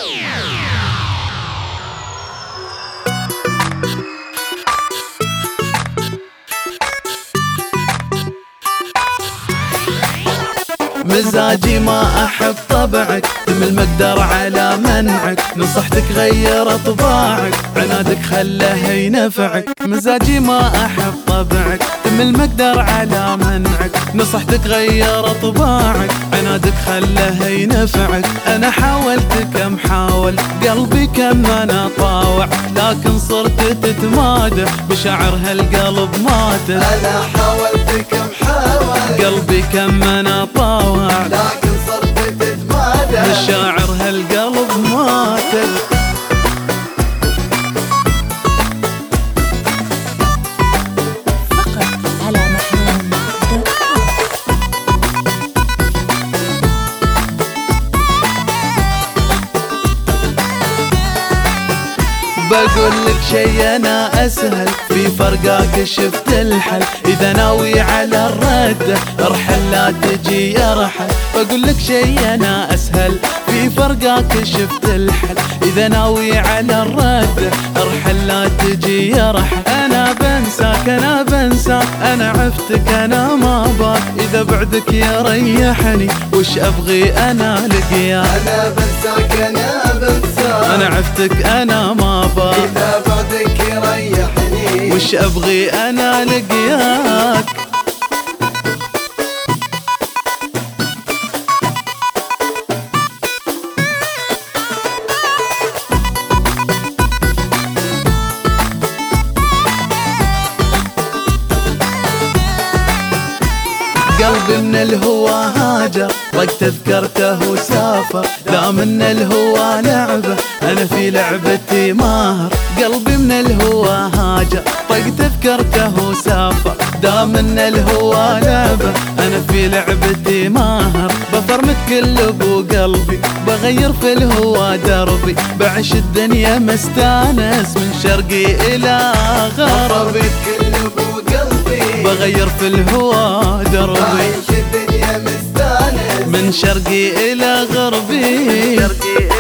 مزاجي ما أحب طبعك، تم المقدر على منعك، نصحتك غير طباعك، عنادك خله ينفعك. مزاجي ما أحب طبعك، تم المقدر على منعك، نصحتك غير طباعك، عنادك خله ينفعك. أنا حاولت كم حاول، قلبي كم أنا طاوع، لكن صرت تتمادى بشعر هالقلب ماتت. أنا حاولت كم حاول، قلبي كم أنا طاوع، لكن صرت تتمادى بشاعر هالقلب ماتت. فقط على محروم.com. بقول لك شي انا اسهل، في فرقاك شفت الحل، اذا ناوي على الردة ارحل لا تجي ارحل. بقول لك شي انا اسهل، في فرقاك شفت الحل، اذا ناوي على الردة ارحل لا تجي ارحل. انا بنساك انا بنساك، انا عفتك انا ما باك، اذا بعدك يريحني وش ابغي انا لقياك. أنا بنساك أنا بنساك، انا عفتك انا ما باك، إذا بعدك يريحني وش ابغي انا لقياك. قلبي من الهوى هاجر، وقت ذكرته وسافر، لا من الهوى لعبة أنا في لعبتي ماهر. قلبي من الهوى هاجر، وقت ذكرته وسافر، دا من الهوى لعبة أنا في لعبتي ماهر. بفرمك كل أبو قلبي، بغير في الهوى دربي، بعيش الدنيا مستانس من شرقي إلى غربي. كل أبو قلبي، بغير في الهوى دربي، عايش الدنيا مستانس من شرقي إلى غربي.